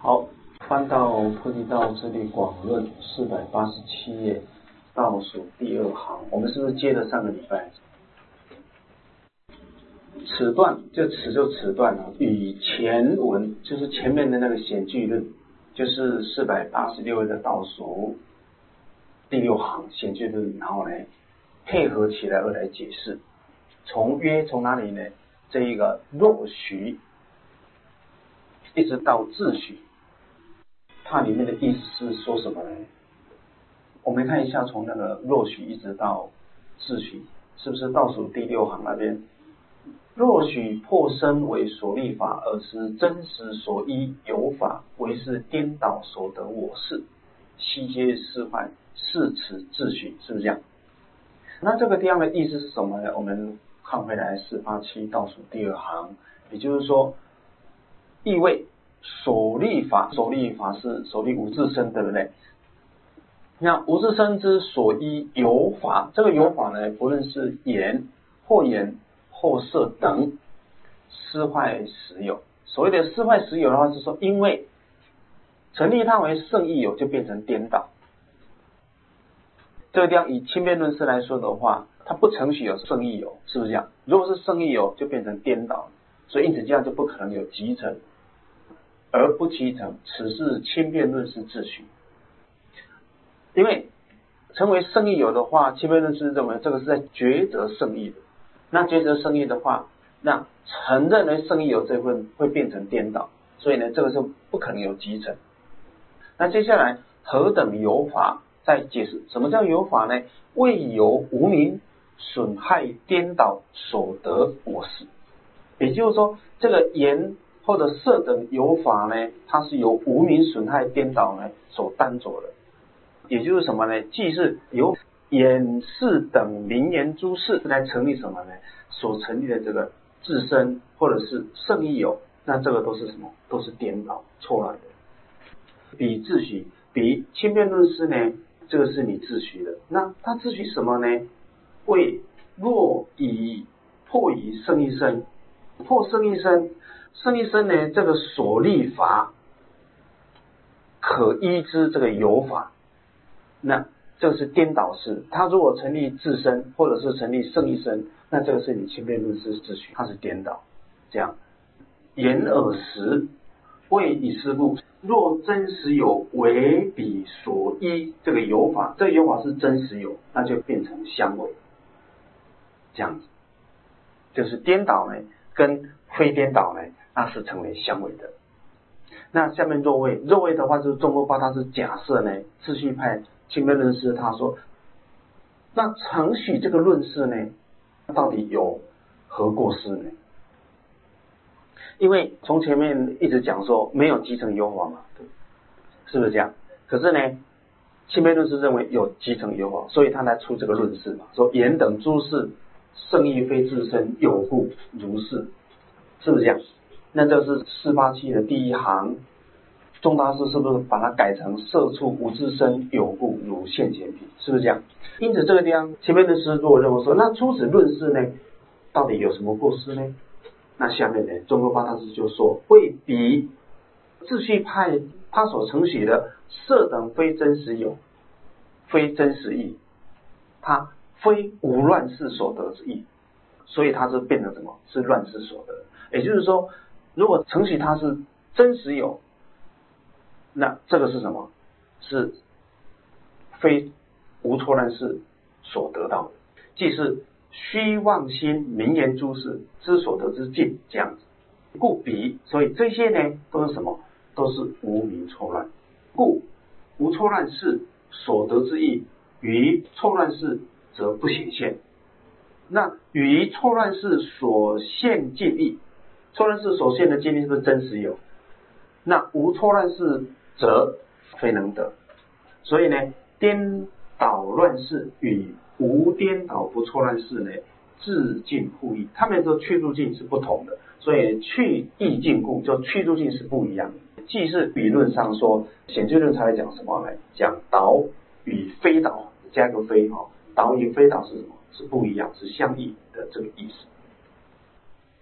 好，翻到《菩提道次第广论》487页，倒数第2行，我们是不是接着上个礼拜？此段就此段啊，与前文就是前面的那个显句论，就是486页的倒数第6行显句论，然后呢配合起来而来解释。从哪里呢？这一个若许一直到自许，它里面的意思是说什么呢？我们看一下，从那个若许一直到自许，是不是倒数第6行那边？若许破身为所立法，而是真实所依有法，为是颠倒所得我事，悉皆是坏，是此自许，是不是这样？那这个地方的意思是什么呢？我们看回来487倒数第2行，也就是说，意味所立法是所立无自身，对不对？那无自身之所依有法，这个有法呢，不论是言或色等，失坏实有。所谓的失坏实有的话，是说因为成立它为圣义有，就变成颠倒。这个地方以轻便论师来说的话，它不承许有圣义有，是不是这样？如果是圣义有，就变成颠倒，所以因此这样就不可能有集成，而不集成，此是轻便论师自许。因为成为圣义有的话，轻便论师认为这个是在抉择圣义的。那抉择圣义的话，那承认为圣义有这份会变成颠倒，所以呢，这个是不可能有集成。那接下来何等有法，再解释什么叫有法呢？为有无明损害颠倒所得我事。也就是说，这个言或者色等有法呢，它是由无明损害颠倒呢所担着的。也就是什么呢？既是由眼识等名言诸事来成立什么呢？所成立的这个自身或者是圣义有，那这个都是什么？都是颠倒错乱的。比自许，比轻便论师呢，这个是你自许的。那他自许什么呢？为若以破以圣义身，破圣义身，圣义身呢，这个所立法可依之这个有法，那这个是颠倒式。他如果成立自身或者是成立圣义身，那这个是你轻便论师自许，它是颠倒。这样言耳识为以是故，若真实有为彼所依这个有法，这个有法是真实有，那就变成相违。这样子就是颠倒呢跟非颠倒呢，那是成为相违的。那下面若位的话，就是中国八大是假设呢，秩序派轻便论师他说，那承许这个论事呢，到底有何过失呢？因为从前面一直讲说没有集成有法嘛，是不是这样？可是呢，轻便论师认为有集成有法，所以他来出这个论事嘛，说言等诸事圣义非自身有故如是，是不是这样？那这是487的第1行，宗大师是不是把它改成色处无自身有故如现前品，是不是这样？因此这个地方前面的师如果认为说，那出此论事呢，到底有什么过失呢？那下面呢，中国八大师就说，会比秩序派他所承许的色等非真实有，非真实义，它非无乱世所得之义，所以它是变成什么？是乱世所得。也就是说，如果承许它是真实有，那这个是什么？是非无错乱世所得到的，即是虚妄心名言诸事之所得之境，这样子。故彼，所以这些呢都是什么？都是无明错乱。故无错乱世所得之义，于错乱世则不显现。那于错乱世所现境义，错乱世所现的境义是不是真实有？那无错乱世则非能得。所以呢，颠倒乱世与无颠倒不错乱世呢，自境互异，他们的去住境是不同的，所以去异境故，就去住境是不一样的。既是理论上说，显句论才来讲什么呢？讲倒与非倒，加个非哈，倒与非倒是什么？是不一样，是相异的这个意思。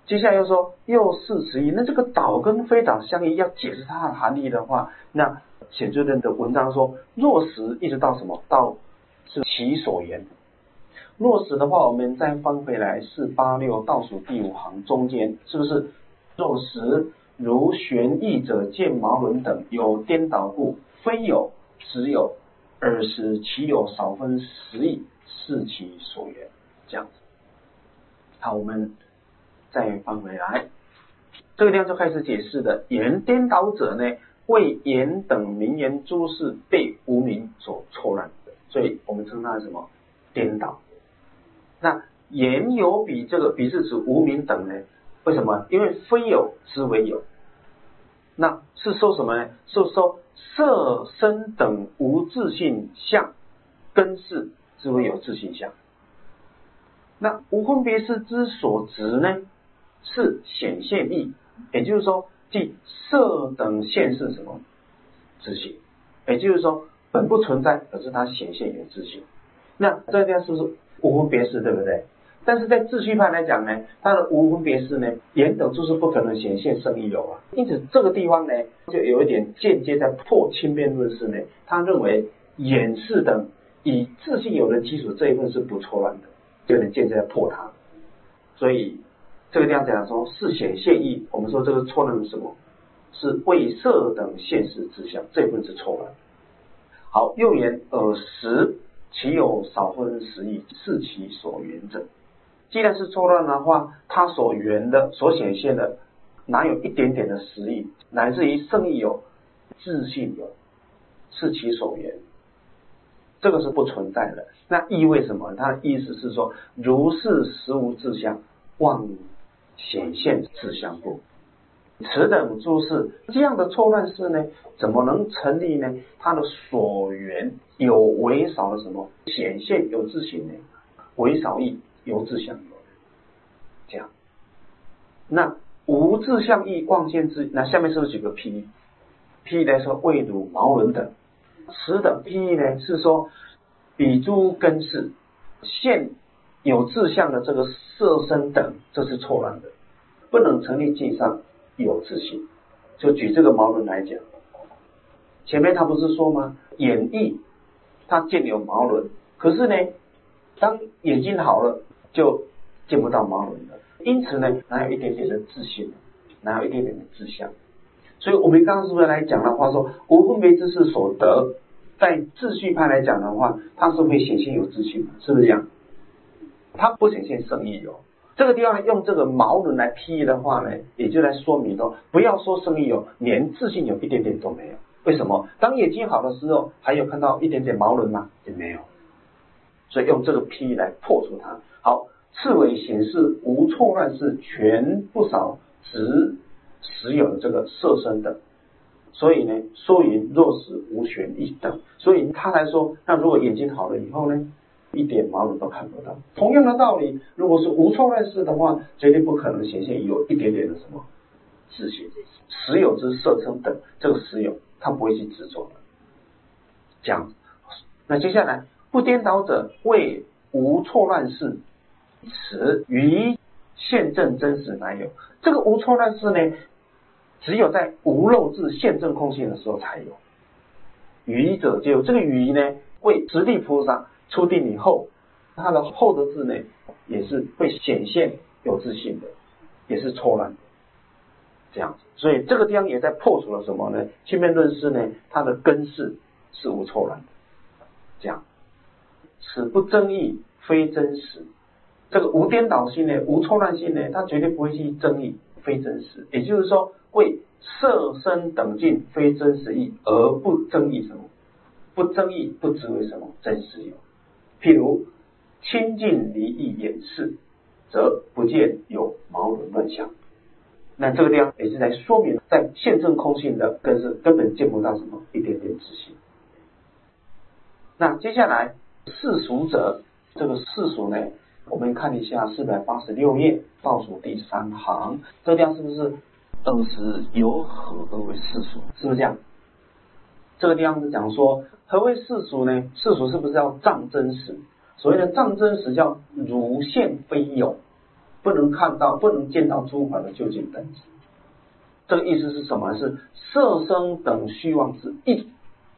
接下来又说又是词义，那这个导跟非导相异，要解释它的含义的话，那显罪论的文章说若实一直到什么？到是其所言。若实的话，我们再翻回来486倒数第5行中间，是不是？若实如玄义者见毛伦等有颠倒故，非有实有，尔时其有少分实义，是其所言。这样子。好，我们再翻回来，这个地方就开始解释的。言颠倒者呢，为言等名言诸事被无名所错乱的，所以我们称它什么？颠倒。那言有比，这个比是指无名等呢？为什么？因为非有之为有。那是说什么呢？是说色身等无自性相，根是之为有自性相。那无分别识之所执呢，是显现义，也就是说，即色等现是什么？自性，也就是说，本不存在，可是它显现有自性。那这个地方是不是无分别识，对不对？但是在秩序派来讲呢，它的无分别识呢，言等就是不可能显现生亦有啊。因此这个地方呢，就有一点间接在破轻辩论式呢。他认为眼识等以自性有的基础这一份是不错乱的，有点间接在破它。所以这个地方讲说是显现义，我们说这个错乱是什么？是为色等现实之相，这一份是错乱。好，又言尔时其有少分实义，是其所缘者。既然是错乱的话，它所缘的、所显现的，哪有一点点的实义？乃至于圣义有、自性有，是其所缘，这个是不存在的。那意味什么？它的意思是说，如是实无自相，妄显现自相故。此等诸事，这样的错乱事呢，怎么能成立呢？它的所缘有为少的什么？显现有自性呢？为少义有自相有，这样。那无自相义妄见之，那下面是不是举个譬喻？譬喻来说，谓如毛伦等。此等譬喻呢，是说比诸根识现有自相的这个色身等，这是错乱的，不能成立界上有自性。就举这个毛伦来讲，前面他不是说吗？眼翳他见有毛伦，可是呢，当眼睛好了，就见不到毛伦了。因此呢，哪有一点点的自信，哪有一点点的自相。所以我们刚刚是不是来讲的话说，无分别之事所得，在秩序派来讲的话，它是会显现有自信的，是不是这样？它不显现生亦有。这个地方用这个毛伦来譬喻的话呢，也就来说明说，不要说生亦有，连自信有一点点都没有。为什么？当眼睛好的时候，还有看到一点点毛伦吗？也没有。所以用这个譬喻来破除它。好，次为显示无错乱事，全不少执实有的这个色身等。所以呢，说云若是无玄义等。所以他来说，那如果眼睛好了以后呢，一点毛伦都看不到。同样的道理，如果是无错乱事的话，绝对不可能显现有一点点的什么自信。实有之色身等，这个实有他不会去执着的。这样子。那接下来不颠倒者为无错乱事，此于现证真实乃有。这个无错乱事呢，只有在无漏智现证空性的时候才有。愚者就有这个愚呢，为直地菩萨出定以后，他的后的字呢，也是会显现有自信的，也是错乱的，这样子。所以这个地方也在破除了什么呢？轻辩论师呢，他的根是无错乱的，这样。此不争议，非真实。这个无颠倒性呢，无错乱性呢，它绝对不会去争议，非真实。也就是说，为色身等尽非真实义而不争议什么？不争议不知为什么真实有。譬如清净离异眼识，则不见有毛伦乱象。那这个地方也是在说明，在现证空性的根是根本见不到什么一点点自信。那接下来世俗者，这个世俗呢，我们看一下486页倒数第3行，这个地方是不是尔时由何而为世俗？是不是这样？这个地方是讲说，何为世俗呢？世俗是不是要障真实？所谓的障真实叫如现非有， 不能看到、不能见到诸法的究竟本质。这个意思是什么？是色声等虚妄之意。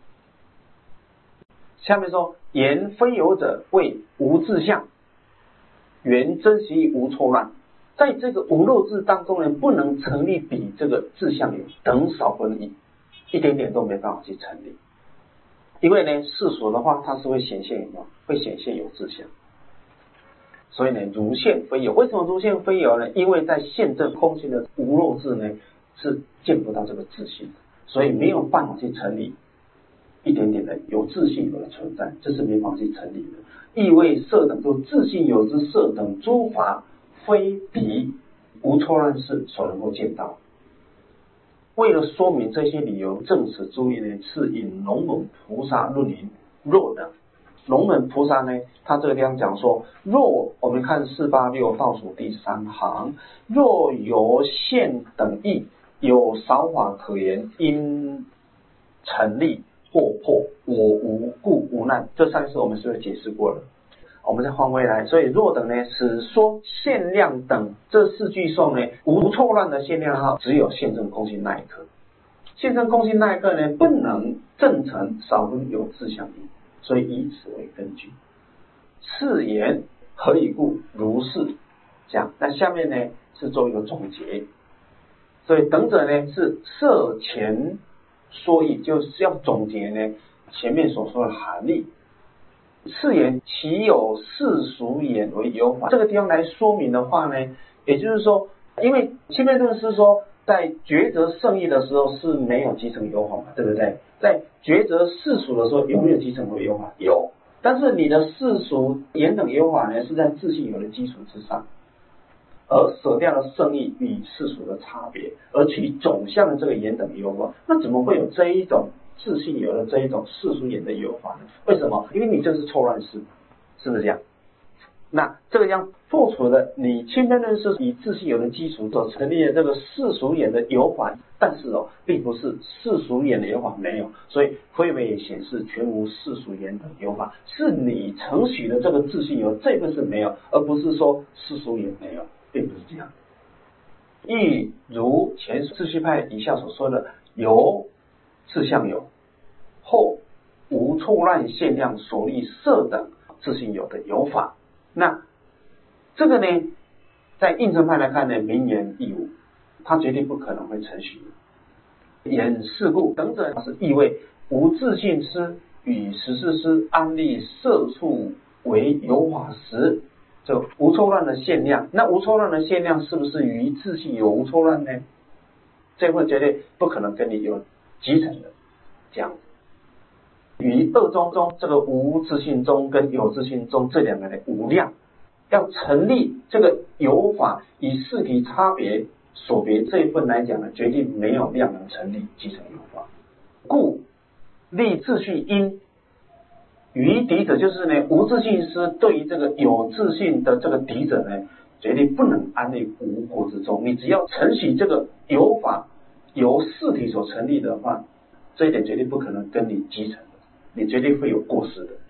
下面说，言非有者谓无自相，原真实无错乱。在这个无漏智当中呢，不能成立比这个自相有等少分异，一点点都没办法去成立。因为呢，世俗的话，它是会显现有自相。所以呢，如现非有。为什么如现非有呢？因为在现证空性的无漏智呢，是见不到这个自性的，所以没有办法去成立一点点的有自性有的存在，这是没法去成立的。意味色等诸自性有之色等诸法，非彼无错乱世所能够见到。为了说明这些理由，正史注意呢，是引龙门菩萨论云：若等。龙门菩萨呢，他这个地方讲说，若我们看486倒数第3行，若有现等义，有少法可言，因成立或破，我无故无难。这上次我们是不是解释过了？我们再换回来，所以若等呢，是说限量等这4句颂呢，无错乱的限量号，只有现证空性那一刻。现证空性那一刻呢，不能证成少分有自相义。所以以此为根据，次言何以故？如是讲。那下面呢是做一个总结。所以等者呢是涉前说义，就是要总结呢前面所说的含义。次言其有世俗言为有法，这个地方来说明的话呢，也就是说，因为清辩论是说，在抉择圣义的时候是没有继承有法嘛，对不对？在抉择世俗的时候有没有继承为有法？有，但是你的世俗言等有法呢，是在自性有的基础之上，而舍掉了圣义与世俗的差别，而取总相的这个言等有法，那怎么会有这一种自性有的这一种世俗言的有法呢？为什么？因为你这是错乱世，是不是这样？那这个样破除了你清辩论是以自性有的基础所成立的这个世俗眼的有法，但是并不是世俗眼的有法没有，所以非为也显示全无世俗眼的有法，是你承许的这个自性有这份是没有，而不是说世俗眼没有，并不是这样。亦如前秩序派以下所说的有自相有，后无错乱限量所立色等自性有的有法。那这个呢，在应成派来看呢，名言亦无，他绝对不可能会承许。言是故等者是意味无自性师与实事师安立色处为有法时，就无错乱的限量。那无错乱的限量是不是与自性有无错乱呢？这份绝对不可能跟你有集成的这样子。与二中中这个无自性中跟有自性中这两个的无量，要成立这个有法以四体差别所别这一份来讲呢，决定没有量能成立即成有法。故立秩序因于敌者，就是呢无自性师对于这个有自性的这个敌者呢，决定不能安立无过之中。你只要承许这个有法由四体所成立的话，这一点绝对不可能跟你集成的，你绝对会有过失的。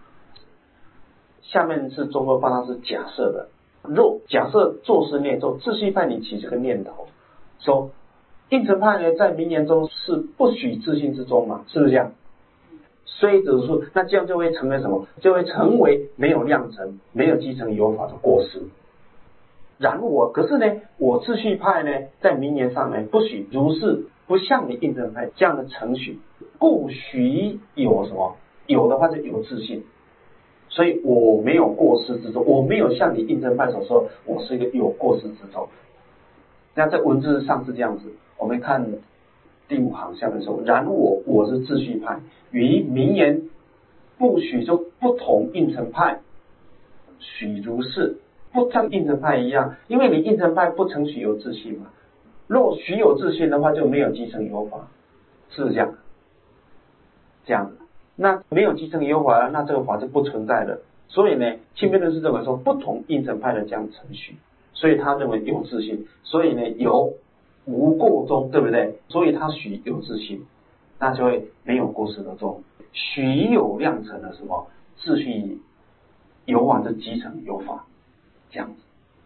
下面是中国法它是假设的，若假设作是念咒，秩序派你起这个念头，说应成派呢在名言中是不许自性之中嘛，是不是这样？虽指数，那这样就会成为什么？就会成为没有量成、没有继承有法的过失。可是呢，我秩序派呢在名言上呢不许如是，不像你应成派这样的承许，故许有什么？有的话就有自性。所以我没有过失之中，我没有像你应成派所说，我是一个有过失之中。那在文字上是这样子，我们看第5行下面说，然我是秩序派，与名言不许就不同应成派，许如是，不像应成派一样，因为你应成派不承许有自性嘛，若许有自性的话，就没有继承有法，是不是这样？这样子。那没有继承有法，那这个法就不存在了。所以呢，清辩论是认为说不同应成派的这样程序，所以他认为有自性，所以呢有无过中，对不对？所以他许有自性，那就会没有过失的中。许有量成的什么秩序有法的集成有法，这样子。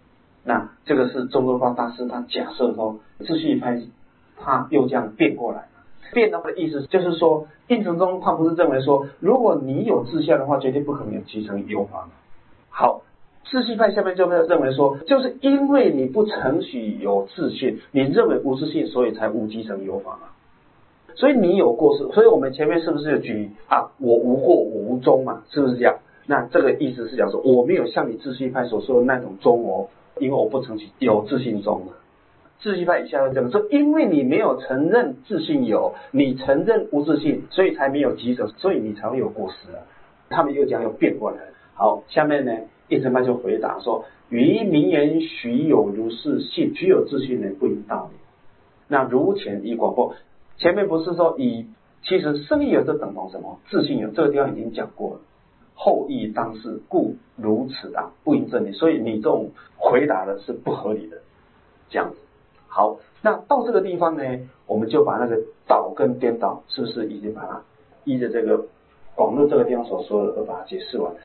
那这个是宗喀巴大师他假设说自信派他又这样变过来，变的意思就是说应成宗他不是认为说如果你有自信的话绝对不可能有集成有法。好，自信派下面就会认为说就是因为你不承许有自信，你认为无自信，所以才无集成有法嘛。所以你有过失，所以我们前面是不是有举我无过我无宗嘛，是不是这样？那这个意思是讲说我没有像你自信派所说的那种宗因为我不承许有自信宗的。自信派以下会这么说，因为你没有承认自信有，你承认无自信，所以才没有集成，所以你才会有过失啊。他们又讲又变过来了。好，下面呢应成派就回答说，于名言许有如是信，许有自信呢不应道理。那如前以广播，前面不是说其实圣意有这等同什么？自信有，这个地方已经讲过了。后意当是，故如此不应正理。所以你这种回答的是不合理的，这样子。好，那到这个地方呢，我们就把那个倒跟颠倒，是不是已经把它依着这个广论这个地方所说的而把它解释完？